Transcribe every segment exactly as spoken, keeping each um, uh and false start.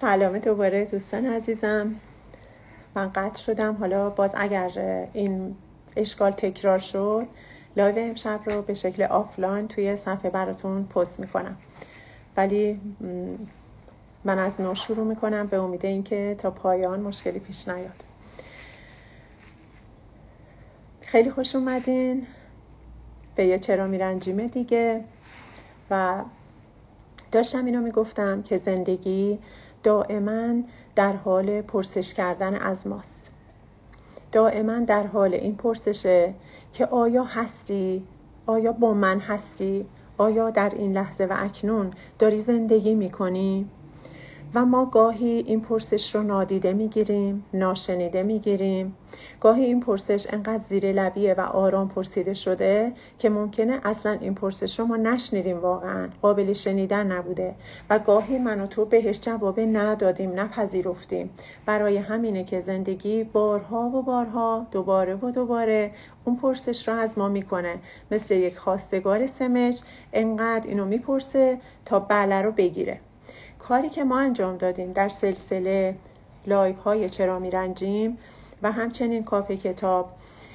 سلام دوباره دوستان عزیزم. من قطع شدم. حالا باز اگر این اشکال تکرار شد لایو امشب رو به شکل آفلاین توی صفحه براتون پست میکنم، ولی من از نو شروع میکنم به امید اینکه تا پایان مشکلی پیش نیاد. خیلی خوش اومدین به یه چرا میرنجیمه دیگه. و داشتم اینو میگفتم که زندگی دائما در حال پرسش کردن از ماست. دائما در حال این پرسشه که آیا هستی؟ آیا با من هستی؟ آیا در این لحظه و اکنون داری زندگی میکنی؟ و ما گاهی این پرسش رو نادیده میگیریم، ناشنیده میگیریم. گاهی این پرسش انقدر زیر لبیه و آرام پرسیده شده که ممکنه اصلا این پرسش رو ما نشنیدیم، واقعا قابل شنیدن نبوده و گاهی من و تو بهش جواب ندادیم، نپذیرفتیم. برای همینه که زندگی بارها و بارها دوباره و دوباره اون پرسش رو از ما میکنه، مثل یک خواستگار سمج انقدر اینو میپرسه تا بله رو بگیره. کاری که ما انجام دادیم در سلسله لایو های چرا میرنجیم و همچنین کافه کتاب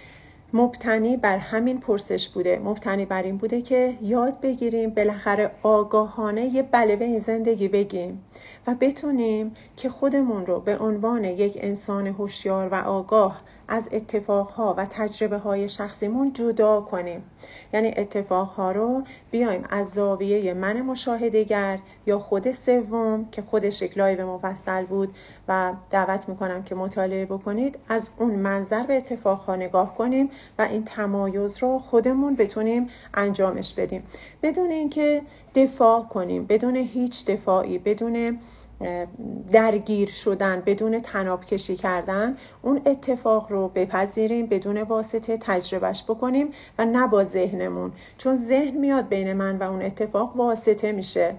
مبتنی بر همین پرسش بوده. مبتنی بر این بوده که یاد بگیریم بالاخره آگاهانه یه بله به این زندگی بگیم و بتونیم که خودمون رو به عنوان یک انسان هوشیار و آگاه از اتفاقها و تجربه های شخصیمون جدا کنیم. یعنی اتفاقها رو بیایم از زاویه من مشاهده‌گر یا خود سوم که خودش یک لایو مفصل بود و دعوت میکنم که مطالعه بکنید، از اون منظر به اتفاقها نگاه کنیم و این تمایز رو خودمون بتونیم انجامش بدیم، بدون اینکه دفاع کنیم، بدون هیچ دفاعی، بدون درگیر شدن، بدون طناب کشی کردن. اون اتفاق رو بپذیریم، بدون واسطه تجربهش بکنیم و نه با ذهنمون، چون ذهن میاد بین من و اون اتفاق واسطه میشه.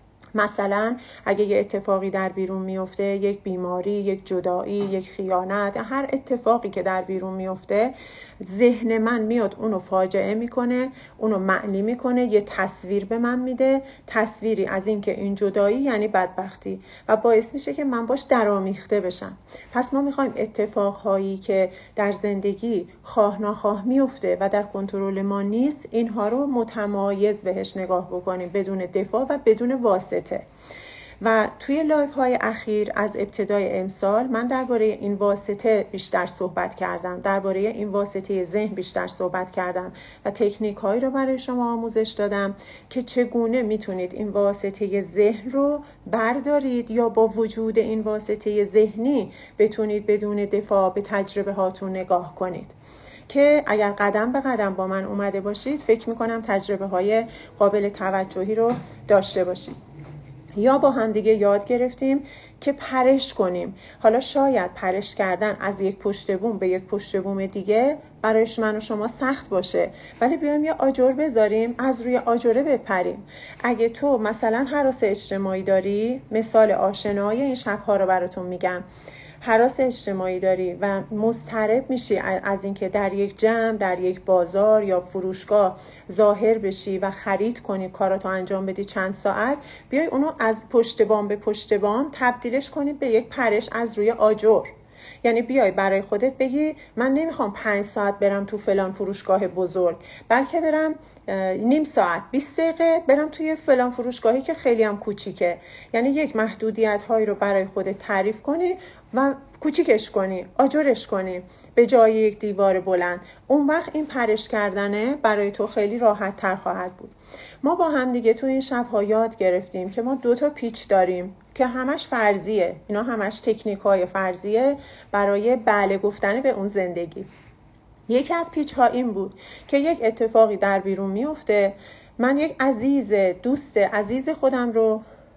مثلا اگه یه اتفاقی در بیرون میفته، یک بیماری، یک جدایی، یک خیانت، هر اتفاقی که در بیرون میفته، ذهن من میاد اونو فاجعه میکنه، اونو معنی میکنه، یه تصویر به من میده، تصویری از این که این جدایی یعنی بدبختی و باعث میشه که من باش درآمیخته بشم. پس ما میخوایم اتفاقهایی که در زندگی خواه ناخواه میفته و در کنترل ما نیست، اینها رو متمایز بهش نگاه بکنیم، بدون دفاع و بدون واسطه. و توی لایف های اخیر از ابتدای امسال من درباره این واسطه بیشتر صحبت کردم، درباره این واسطه ذهن بیشتر صحبت کردم و تکنیک هایی رو برای شما آموزش دادم که چگونه میتونید این واسطه ذهن رو بردارید یا با وجود این واسطه ذهنی بتونید بدون دفاع به تجربه هاتون نگاه کنید، که اگر قدم به قدم با من اومده باشید فکر میکنم تجربه های قابل توجهی رو داشته باشید. یا با هم دیگه یاد گرفتیم که پرش کنیم. حالا شاید پرش کردن از یک پشت بوم به یک پشت بوم دیگه برایش من و شما سخت باشه، ولی بیایم یه آجر بذاریم، از روی آجره بپریم. اگه تو مثلا هراس اجتماعی داری، مثال آشنایی این شب‌ها رو براتون میگم، هراس اجتماعی داری و مضطرب میشی از اینکه در یک جمع، در یک بازار یا فروشگاه ظاهر بشی و خرید کنی، کاراتو انجام بدی چند ساعت، بیای اونو از پشت بام به پشت بام تبدیلش کنی به یک پرش از روی آجر. یعنی بیای برای خودت بگی من نمیخوام پنج ساعت برم تو فلان فروشگاه بزرگ، بلکه برم نیم ساعت، بیست دقیقه برم توی فلان فروشگاهی که خیلی هم کوچیکه. یعنی یک محدودیت هایی رو برای خودت تعریف کنی و کوچیکش کنی، آجرش کنی به جای یک دیوار بلند. اون وقت این پرش کردنه برای تو خیلی راحت تر خواهد بود. ما با هم دیگه تو این شب‌ها یاد گرفتیم که ما دو تا پیچ داریم که همش فرضیه. اینا همش تکنیک‌های فرضیه برای بله گفتن به اون زندگی. یکی از پیچ‌ها این بود که یک اتفاقی در بیرون میفته، من یک عزیز، دوست عزیز خودم رو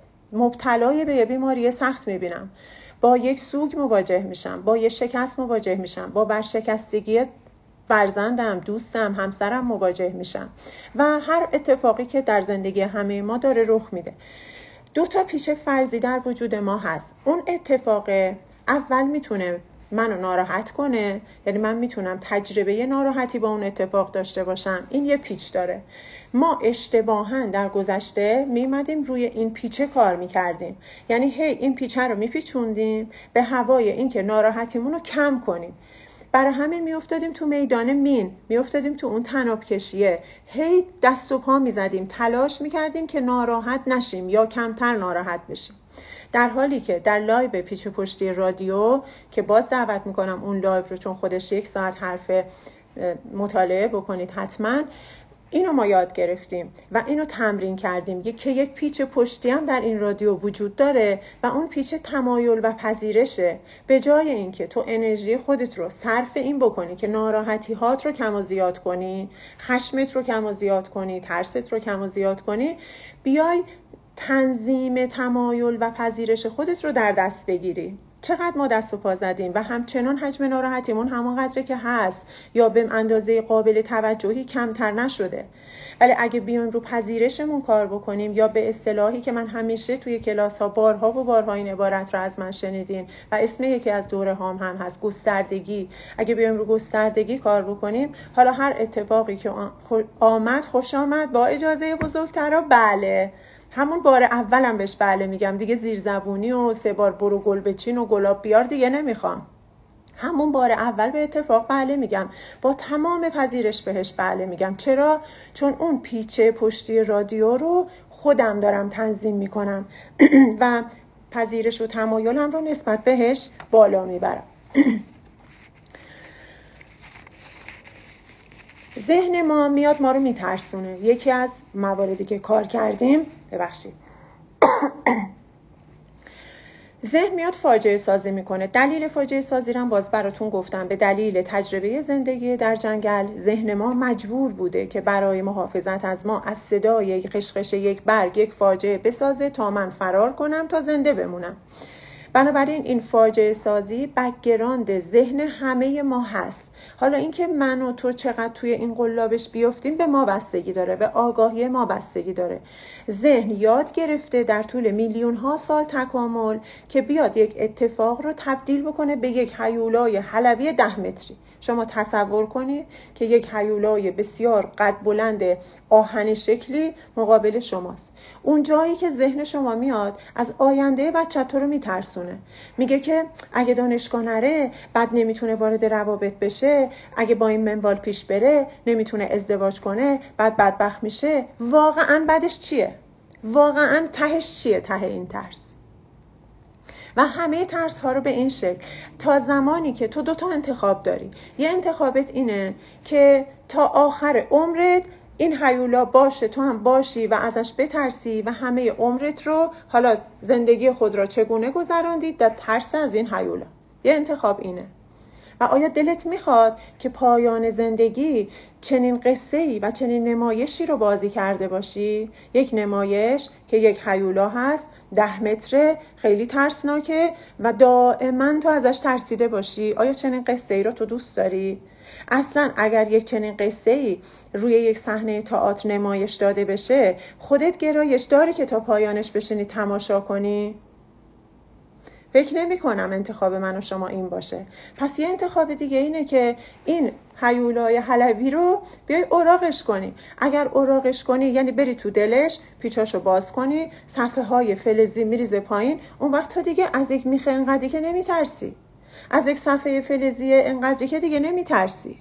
مبتلای به بیماری سخت میبینم، با یک سوگ مواجه میشم، با یک شکست مواجه میشم، با برشکستگی فرزندم، دوستم، همسرم مواجه میشم و هر اتفاقی که در زندگی همه ما داره رخ میده. دو تا پیش فرضی در وجود ما هست. اون اتفاق اول میتونه منو ناراحت کنه، یعنی من میتونم تجربه ناراحتی با اون اتفاق داشته باشم. این یه پیچ داره. ما اشتباهاً در گذشته میمدیم روی این پیچه کار میکردیم، یعنی هی این پیچه رو میپیچوندیم به هوای اینکه ناراحتیمون رو کم کنیم. برای همین میافتادیم تو میدان مین، میافتادیم تو اون طناب کشیه، هی دست و پا میزدیم، تلاش میکردیم که ناراحت نشیم یا کمتر ناراحت بشیم. در حالی که در لایو پیچ و پشتی رادیو که باز دعوت میکنم اون لایو رو، چون خودش یک ساعت حرف، مطالعه بکنید حتما، اینو ما یاد گرفتیم و اینو تمرین کردیم که یک پیچ پشتی هم در این رادیو وجود داره و اون پیچ تمایل و پذیرشه. به جای اینکه تو انرژی خودت رو صرف این بکنی که ناراحتی هات رو کم و زیاد کنی، خشمت رو کم و زیاد کنی، ترست رو کم و زیاد کنی، بیای تنظیم تمایل و پذیرش خودت رو در دست بگیری. چقدر ما دست و پا زدیم و همچنان حجم ناراحتیمون همانقدره که هست یا به اندازه قابل توجهی کمتر نشده. ولی اگه بیایم رو پذیرشمون کار بکنیم، یا به اصطلاحی که من همیشه توی کلاس ها بارها و بارها این عبارت رو از من شنیدین و اسم یکی از دوره هام هم هست، گستردگی. اگه بیایم رو گستردگی کار بکنیم، حالا هر اتفاقی که آمد خوش آمد، با اجازه بزرگترا بله، همون بار اولم بهش بله میگم دیگه، زیرزبونی و سه بار برو گل بچین و گلاب بیار دیگه نمیخوام. همون بار اول به اتفاق بله میگم، با تمام پذیرش بهش بله میگم. چرا؟ چون اون پیچه پشتی رادیو رو خودم دارم تنظیم میکنم و پذیرش و تمایلم رو نسبت بهش بالا میبرم. ذهن ما میاد ما رو میترسونه. یکی از مواردی که کار کردیم، ببخشید ذهن میاد فاجعه سازی میکنه. دلیل فاجعه سازی رو باز براتون گفتم. به دلیل تجربه زندگی در جنگل ذهن ما مجبور بوده که برای محافظت از ما از صدای یک قشقش یک برگ یک فاجعه بسازه تا من فرار کنم، تا زنده بمونم. بنابراین این فاجعه سازی بک‌گراند ذهن همه ما هست. حالا اینکه من و تو چقدر توی این قلابش بیافتیم به ما بستگی داره، به آگاهی ما بستگی داره. ذهن یاد گرفته در طول میلیون ها سال تکامل که بیاد یک اتفاق رو تبدیل بکنه به یک هیولای حلبی ده متری. شما تصور کنید که یک هیولای بسیار قد بلند آهن شکلی مقابل شماست. اون جایی که ذهن شما میاد از آینده بچه تو رو میترسونه، میگه که اگه دانشگاه نره بعد نمیتونه وارد روابط بشه، اگه با این منوال پیش بره نمیتونه ازدواج کنه بعد بدبخت میشه. واقعا بعدش چیه؟ واقعا تهش چیه؟ ته این ترس و همه ترس ها رو به این شکل، تا زمانی که تو دوتا انتخاب داری. یه انتخابت اینه که تا آخر عمرت این هیولا باشه، تو هم باشی و ازش بترسی و همه عمرت رو، حالا زندگی خود را چگونه گذراندید در ترس از این هیولا. یه انتخاب اینه. و آیا دلت میخواد که پایان زندگی چنین قصه‌ای و چنین نمایشی رو بازی کرده باشی؟ یک نمایش که یک هیولا هست، ده متره، خیلی ترسناکه و دائما تو ازش ترسیده باشی. آیا چنین قصه‌ای رو تو دوست داری؟ اصلا اگر یک چنین قصه‌ای روی یک صحنه تئاتر نمایش داده بشه، خودت گرایش داری که تا پایانش بشینی تماشا کنی؟ فکر نمی کنم انتخاب من و شما این باشه. پس یه انتخاب دیگه اینه که این هیولای حلبی رو بیای اوراقش کنی. اگر اوراقش کنی یعنی بری تو دلش، پیچاشو باز کنی، صفحه های فلزی میریزه پایین، اون وقت تو دیگه از یک میخه انقدری که نمی ترسی، از یک صفحه فلزی انقدری که دیگه نمی ترسی.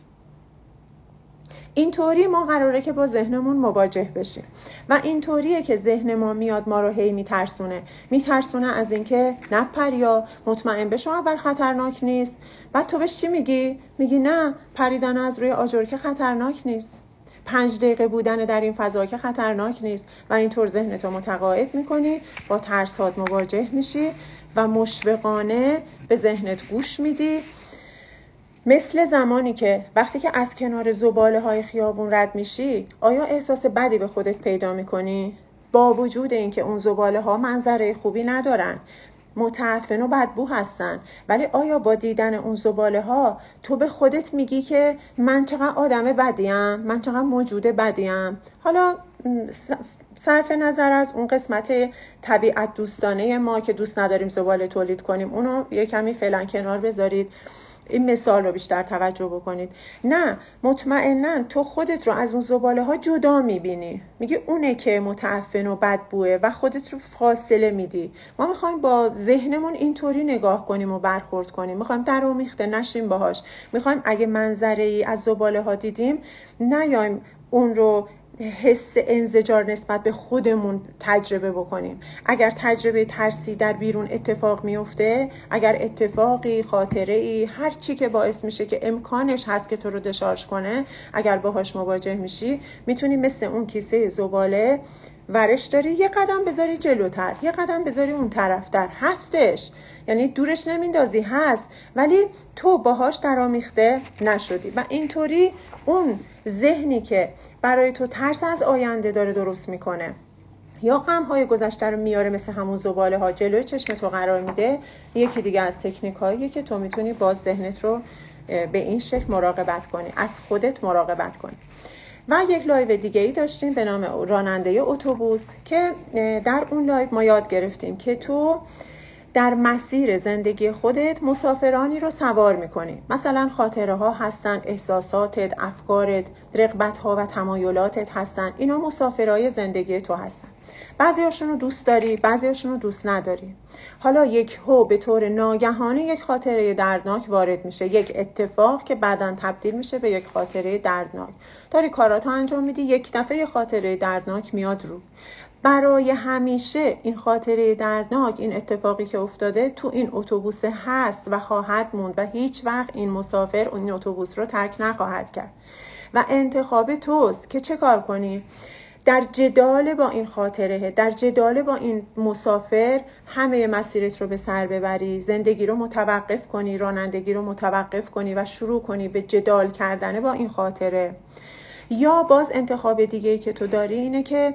اینطوری ما قراره که با ذهنمون مواجه بشیم و اینطوریه که ذهن ما میاد ما رو هی میترسونه میترسونه از اینکه نپریا، مطمئن بشو اول خطرناک نیست. بعد تو بهش چی میگی؟ میگی نه، پریدن از روی آجر که خطرناک نیست، پنج دقیقه بودن در این فضا که خطرناک نیست. و اینطور ذهنتو متقاعد میکنی، با ترسات مواجه میشی و مشفقانه به ذهنت گوش میدی. مثل زمانی که وقتی که از کنار زباله های خیابون رد میشی، آیا احساس بدی به خودت پیدا میکنی؟ با وجود اینکه اون زباله ها منظره خوبی ندارن، متعفن و بدبو هستن، ولی آیا با دیدن اون زباله ها تو به خودت میگی که من چقدر آدم بدیم، من چقدر موجود بدیم؟ حالا صرف نظر از اون قسمت طبیعت دوستانه ما که دوست نداریم زباله تولید کنیم، اونو یه کمی فعلا کنار بذارید، این مثال رو بیشتر توجه بکنید. نه، مطمئناً تو خودت رو از اون زباله ها جدا میبینی، میگی اونه که متعفن و بدبوه و خودت رو فاصله میدی. ما میخوایم با ذهنمون اینطوری نگاه کنیم و برخورد کنیم، میخوایم در آمیخته نشیم باهاش، میخوایم اگه منظره‌ای از زباله ها دیدیم نیایم اون رو حس انزجار نسبت به خودمون تجربه بکنیم. اگر تجربه ترسی در بیرون اتفاق میفته، اگر اتفاقی، خاطره‌ای، هر چی که باعث میشه که امکانش هست که تو رو دشارژ کنه، اگر باهاش مواجه میشی، میتونی مثل اون کیسه زباله ورش داری یه قدم بذاری جلوتر، یه قدم بذاری اون طرفتر. هستش، یعنی دورش نمیندازی، هست، ولی تو باهاش درآمیخته نشدی. و اینطوری اون ذهنی که برای تو ترس از آینده داره درست میکنه یا غم‌های گذشته رو میاره مثل همون زباله ها جلوی چشم تو قرار میده، یکی دیگه از تکنیک هاییه که تو میتونی باز ذهنت رو به این شکل مراقبت کنی، از خودت مراقبت کنی. و یک لایو دیگه ای داشتیم به نام راننده اتوبوس که در اون لایو ما یاد گرفتیم که تو در مسیر زندگی خودت مسافرانی رو سوار میکنی. مثلا خاطره ها هستن، احساساتت، افکارت، رغبت ها و تمایلاتت هستن. اینا مسافرای زندگی تو هستن. بعضی هاشون رو دوست داری، بعضی هاشون رو دوست نداری. حالا یک هو به طور ناگهانی یک خاطره دردناک وارد میشه، یک اتفاق که بعداً تبدیل میشه به یک خاطره دردناک. داری کاراتو انجام میدی، یک دفعه خاطره دردناک میاد رو. برای همیشه این خاطره دردناک، این اتفاقی که افتاده تو این اتوبوس هست و خواهد موند و هیچ وقت این مسافر اون اتوبوس رو ترک نخواهد کرد. و انتخاب توست که چه کار کنی؟ در جدال با این خاطره، در جدال با این مسافر همه مسیرت رو به سر ببری، زندگی رو متوقف کنی، رانندگی رو متوقف کنی و شروع کنی به جدال کردن با این خاطره. یا باز انتخاب دیگه‌ای که تو داری اینه که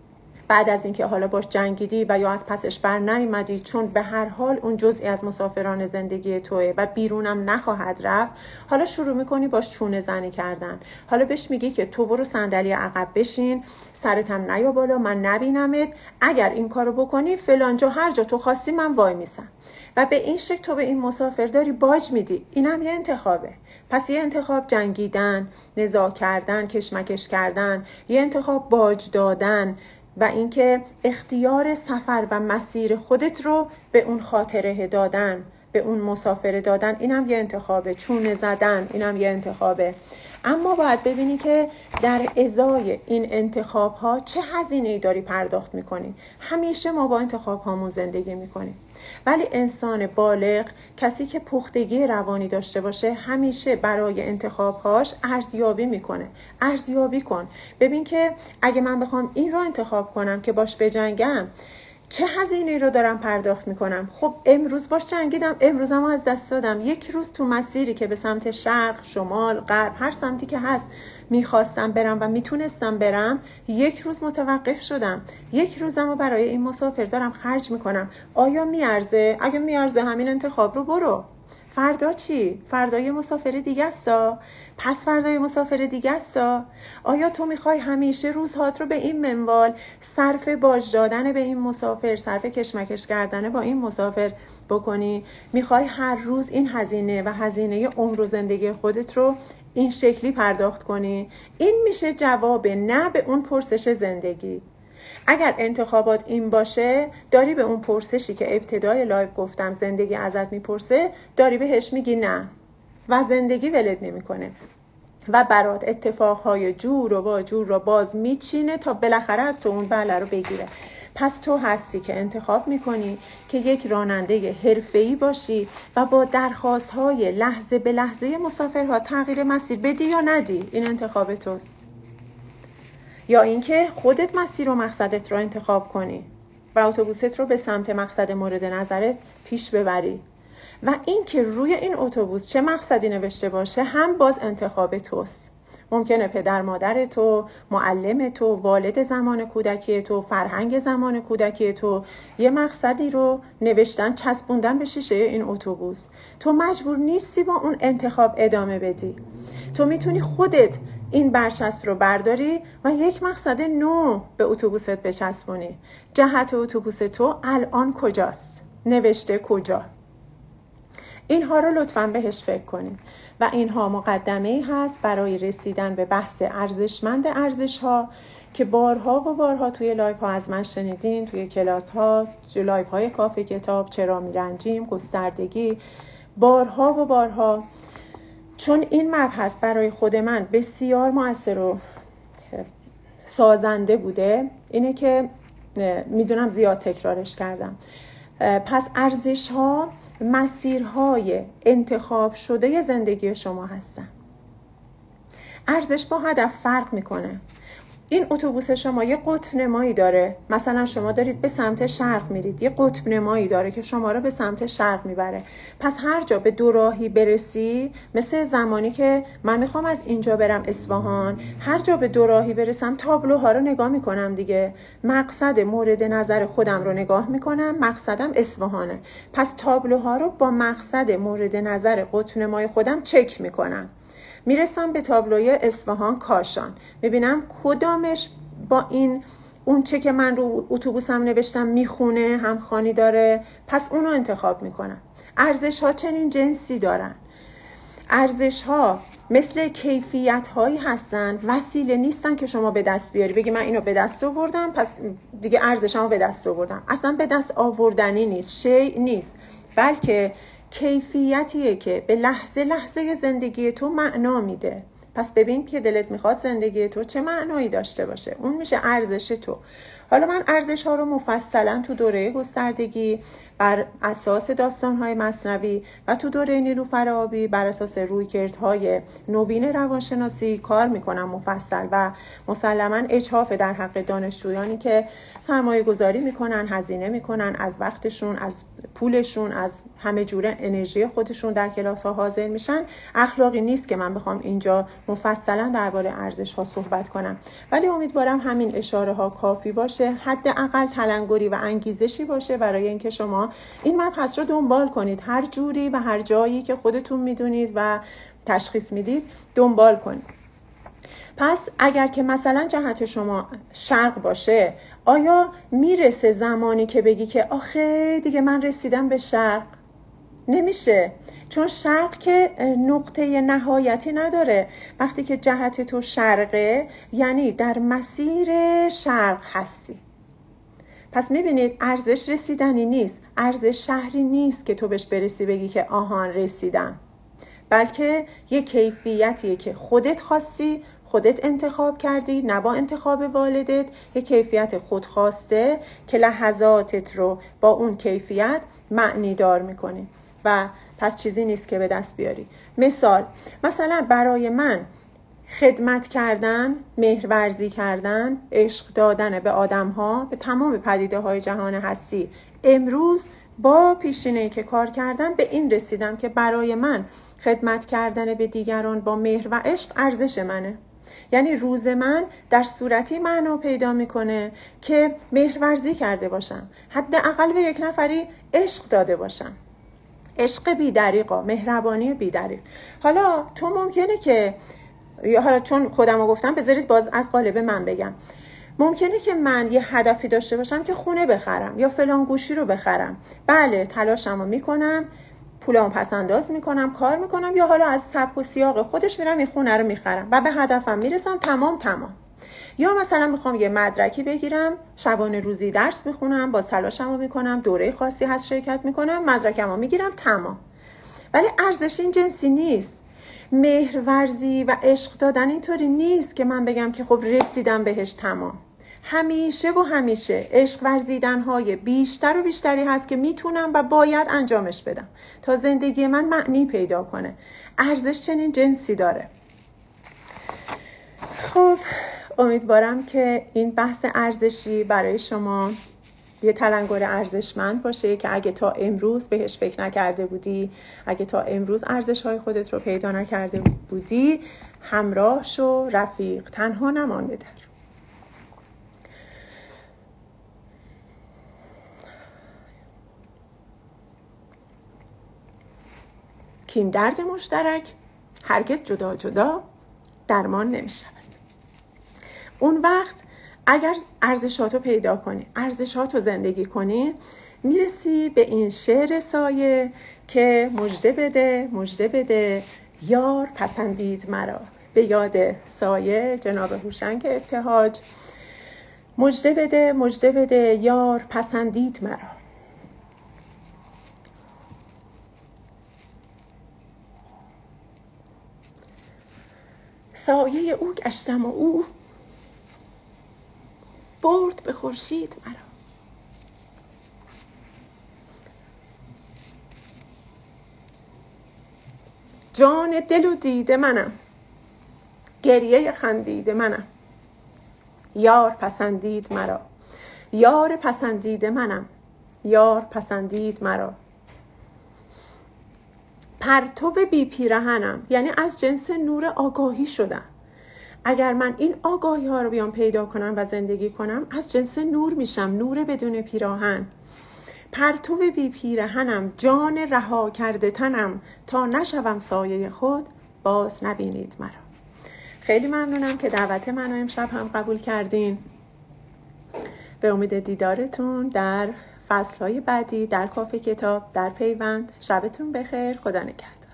بعد از اینکه حالا باش جنگیدی و یا از پسش بر نیامدی، چون به هر حال اون جزئی از مسافران زندگی توئه و بیرونم نخواهد رفت، حالا شروع میکنی باش چونه زنی کردن. حالا بهش میگی که تو برو صندلی عقب بشین، سرتم نیا بالا، من نبینمت، اگر این کارو بکنی فلان جا هر جا تو خواستی من وای میسم. و به این شکل تو به این مسافر داری باج میدی. اینم یه انتخابه. پس یه انتخاب جنگیدن، نزاع کردن، کشمکش کردن، یه انتخاب باج دادن و اینکه اختیار سفر و مسیر خودت رو به اون خاطره دادن، به اون مسافر دادن، اینم یه انتخابه. چونه زدن، اینم یه انتخابه. اما باید ببینی که در ازای این انتخاب ها چه هزینه‌ای داری پرداخت میکنی. همیشه ما با انتخاب هامون زندگی میکنیم، ولی انسان بالغ، کسی که پختگی روانی داشته باشه، همیشه برای انتخابهاش ارزیابی میکنه. ارزیابی کن، ببین که اگه من بخوام این رو انتخاب کنم که باش بجنگم، چه هزینه‌ای رو دارم پرداخت میکنم. خب امروز باش جنگیدم، امروزم از دست دادم. یک روز تو مسیری که به سمت شرق، شمال، غرب، هر سمتی که هست میخواستم برم و میتونستم برم، یک روز متوقف شدم. یک روزم رو برای این مسافر دارم خرج میکنم. آیا میارزه؟ اگه میارزه همین انتخاب رو برو. فردا چی؟ فردا یه مسافر دیگه استا، پس فردا یه مسافر دیگه استا. آیا تو میخوای همیشه روزهات رو به این منوال صرف باج دادن به این مسافر، صرف کشمکش کردن با این مسافر بکنی؟ میخوای هر روز این هزینه و هزینه عمر و زندگی خودت رو این شکلی پرداخت کنی؟ این میشه جواب نه به اون پرسش زندگی. اگر انتخابات این باشه، داری به اون پرسشی که ابتدای لایو گفتم زندگی ازت میپرسه، داری بهش میگی نه و زندگی ولت نمیکنه و برات اتفاقهای جور و با جور رو باز میچینه تا بالاخره از تو اون بله رو بگیره. پس تو هستی که انتخاب میکنی که یک راننده حرفه‌ای باشی و با درخواست‌های لحظه به لحظه مسافرها تغییر مسیر بدی یا ندی. این انتخاب توست. یا اینکه خودت مسیر و مقصدت رو انتخاب کنی و اتوبوست رو به سمت مقصد مورد نظرت پیش ببری. و اینکه روی این اتوبوس چه مقصدی نوشته باشه هم باز انتخاب توست. ممکنه پدر مادر تو، معلم تو، والد زمان کودکی تو، فرهنگ زمان کودکی تو یه مقصدی رو نوشتن، چسبوندن به شیشه این اتوبوس. تو مجبور نیستی با اون انتخاب ادامه بدی. تو میتونی خودت این برچسب رو برداری و یک مقصد نو به اتوبوست بچسبونی. جهت اتوبوس تو الان کجاست؟ نوشته کجا؟ اینها رو لطفاً بهش فکر کنید و اینها مقدمه‌ای هست برای رسیدن به بحث ارزشمند ارزش‌ها که بارها و بارها توی لایف ها از من شنیدین، توی کلاس ها، توی لایف های کافه کتاب، چرا میرنجیم، گستردگی، بارها و بارها. چون این مبحث برای خود من بسیار مؤثر و سازنده بوده، اینه که میدونم زیاد تکرارش کردم. پس ارزش ها مسیرهای انتخاب شده زندگی شما هستن. ارزش با هدف فرق میکنه. این اتوبوس شما یه قطب نمایی داره، مثلا شما دارید به سمت شرق میرید، یه قطب نمایی داره که شما رو به سمت شرق میبره. پس هر جا به دو راهی برسی، مثل زمانی که من میخوام از اینجا برم اصفهان، هر جا به دو راهی برسم تابلوها رو نگاه میکنم دیگه، مقصد مورد نظر خودم رو نگاه میکنم، مقصدم اصفهانه، پس تابلوها رو با مقصد مورد نظر قطب نمای خودم چک میکنم. میرسم به تابلوی اصفهان کاشان، میبینم کدامش با این اون چه که من رو اتوبوسم نوشتم میخونه، همخوانی داره، پس اونو انتخاب میکنم. ارزش ها چنین جنسی دارن. ارزش ها مثل کیفیت هایی هستن، وسیله نیستن که شما به دست بیاری بگی من اینو به دست آوردم پس دیگه ارزشمو به دست آوردم. اصلا به دست آوردنی نیست، شیء نیست، بلکه کیفیتیه که به لحظه لحظه زندگی تو معنا میده. پس ببین که دلت میخواد زندگی تو چه معنایی داشته باشه، اون میشه ارزش تو. حالا من ارزش ها رو مفصلا تو دوره گستردگی بر اساس داستان‌های مثنوی و تو دوره نیلوفر آبی بر اساس رویکردهای نوین روانشناسی کار میکنم مفصل و مسلما اجحاف در حق دانشجویانی که سرمایه گذاری میکنن، هزینه میکنن، از وقتشون، از پولشون، از همه جوره انرژی خودشون در کلاس ها حاضر میشن. اخلاقی نیست که من بخوام اینجا مفصلا درباره ارزش ها صحبت کنم، ولی امیدوارم همین اشاره ها کافی باشه، حداقل تلنگری و انگیزشی باشه برای اینکه شما این مبحث رو دنبال کنید، هر جوری و هر جایی که خودتون میدونید و تشخیص میدید دنبال کنید. پس اگر که مثلا جهت شما شرق باشه، آیا میرسه زمانی که بگی که آخه دیگه من رسیدم به شرق؟ نمیشه، چون شرق که نقطه نهایتی نداره. وقتی که جهت تو شرقه یعنی در مسیر شرق هستی. پس میبینید ارزش رسیدنی نیست، ارزش شهری نیست که تو بهش برسی بگی که آهان رسیدم، بلکه یه کیفیتیه که خودت خواستی، خودت انتخاب کردی، نه با انتخاب والدت، یه کیفیت خودخواسته که لحظاتت رو با اون کیفیت معنی دار میکنه و پس چیزی نیست که به دست بیاری. مثال، مثلا برای من خدمت کردن، مهرورزی کردن، عشق دادن به آدم‌ها، به تمام پدیده‌های جهان هستی، امروز با پیشینه‌ای که کار کردم به این رسیدم که برای من خدمت کردن به دیگران با مهر و عشق ارزش منه. یعنی روز من در صورتی معنا پیدا میکنه که مهرورزی کرده باشم، حداقل به یک نفری عشق داده باشم، عشق بی‌دریغا، مهربانی بی‌دریغ. حالا تو ممکنه که یا حالا چون خودم رو گفتم بذارید باز از قالب من بگم، ممکنه که من یه هدفی داشته باشم که خونه بخرم یا فلان گوشی رو بخرم. بله، تلاشمو میکنم، پولامو پس انداز میکنم، کار میکنم، یا حالا از سبک و سیاق خودش میرم این خونه رو میخرم و به هدفم میرسم، تمام تمام. یا مثلا میخوام یه مدرکی بگیرم، شبانه روزی درس میخونم، باز تلاشمو میکنم، دوره خاصی هست شرکت میکنم، مدرکمو میگیرم، تمام. ولی ارزش این جنسی نیست. مهرورزی و عشق دادن اینطوری نیست که من بگم که خب رسیدم بهش، تمام. همیشه و همیشه عشق ورزیدن های بیشتر و بیشتری هست که میتونم و باید انجامش بدم تا زندگی من معنی پیدا کنه. ارزش چنین جنسی داره. خب امیدوارم که این بحث ارزشی برای شما یه تلنگر ارزشمند باشه که اگه تا امروز بهش فکر نکرده بودی، اگه تا امروز ارزش‌های خودت رو پیدا نکرده بودی، همراه شو، رفیق، تنها نمانده در. کین درد مشترک، هرگز جدا جدا درمان نمی شود. اون وقت اگر ارزشاتو پیدا کنی، ارزشاتو زندگی کنی، میرسی به این شعر سایه که مژده بده مژده بده یار پسندید مرا. به یاد سایه جناب هوشنگ ابتهاج. مژده بده مژده بده یار پسندید مرا. سایه او گشتم و او برد به خورشید مرا. جان دل و دیده منم، گریه خندیده منم، یار پسندید مرا. یار پسندیده منم، یار پسندید مرا. پرتو بی پیرهنم، یعنی از جنس نور آگاهی شدم. اگر من این آگاهی ها رو بیام پیدا کنم و زندگی کنم، از جنس نور میشم، نور بدون پیراهن. پرتو بی پیرهنم، جان رها کرده تنم، تا نشوم سایه خود باز نبینید مرا. خیلی ممنونم که دعوت منو امشب هم قبول کردین. به امید دیدارتون در فصلهای بعدی در کافه کتاب در پیوند. شبتون بخیر. خدا نگهدار.